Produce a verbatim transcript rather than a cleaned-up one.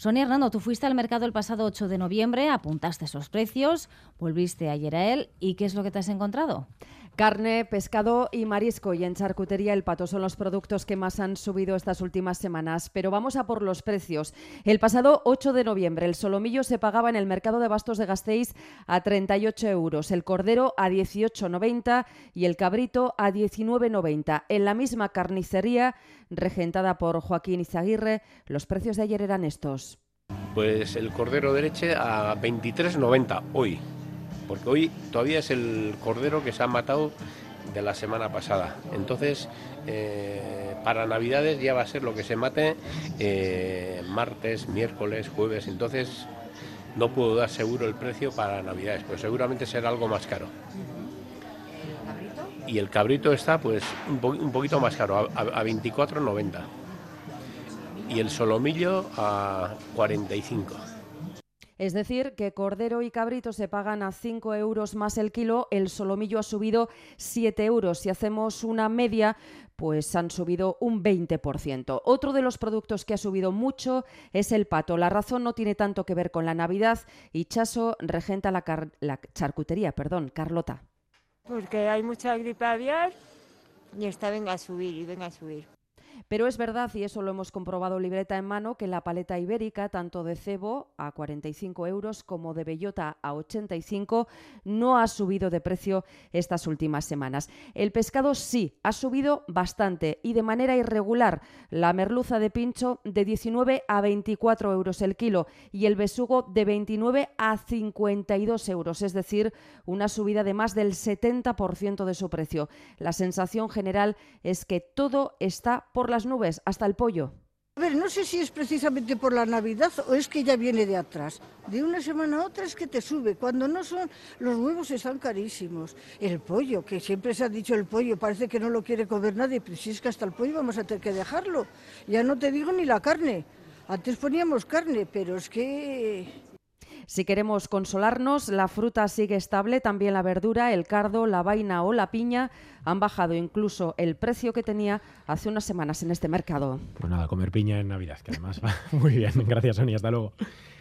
Sonia Hernando, tú fuiste al mercado el pasado ocho de noviembre, apuntaste esos precios, volviste ayer a él, ¿y qué es lo que te has encontrado? Carne, pescado y marisco, y en charcutería el pato son los productos que más han subido estas últimas semanas. Pero vamos a por los precios. El pasado ocho de noviembre el solomillo se pagaba en el mercado de Bastos de Gasteiz a treinta y ocho euros, el cordero a dieciocho noventa y el cabrito a diecinueve noventa. En la misma carnicería, regentada por Joaquín Izaguirre, los precios de ayer eran estos. Pues el cordero de leche a veintitrés noventa hoy. Porque hoy todavía es el cordero que se ha matado de la semana pasada. Entonces, eh, para Navidades ya va a ser lo que se mate eh, martes, miércoles, jueves. Entonces, no puedo dar seguro el precio para Navidades, pero seguramente será algo más caro. ¿El cabrito? Y el cabrito está pues un, po- un poquito más caro, a, a veinticuatro noventa. Y el solomillo a cuarenta y cinco. Es decir, que cordero y cabrito se pagan a cinco euros más el kilo, el solomillo ha subido siete euros. Si hacemos una media, pues han subido un veinte por ciento. Otro de los productos que ha subido mucho es el pato. La razón no tiene tanto que ver con la Navidad y Chaso regenta la, car- la charcutería, perdón, Carlota. Porque hay mucha gripe aviar y esta venga a subir y venga a subir. Pero es verdad, y eso lo hemos comprobado libreta en mano, que la paleta ibérica, tanto de cebo a cuarenta y cinco euros como de bellota a ochenta y cinco, no ha subido de precio estas últimas semanas. El pescado sí, ha subido bastante y de manera irregular. La merluza de pincho de diecinueve a veinticuatro euros el kilo y el besugo de veintinueve a cincuenta y dos euros, es decir, una subida de más del setenta por ciento de su precio. La sensación general es que todo está por las nubes, hasta el pollo. A ver, no sé si es precisamente por la Navidad o es que ya viene de atrás. De una semana a otra es que te sube. Cuando no son, los huevos están carísimos. El pollo, que siempre se ha dicho el pollo, parece que no lo quiere comer nadie, pero si es que hasta el pollo vamos a tener que dejarlo. Ya no te digo ni la carne. Antes poníamos carne, pero es que... Si queremos consolarnos, la fruta sigue estable, también la verdura, el cardo, la vaina o la piña han bajado incluso el precio que tenía hace unas semanas en este mercado. Pues nada, comer piña en Navidad, que además va muy bien. Gracias, Sonia, hasta luego.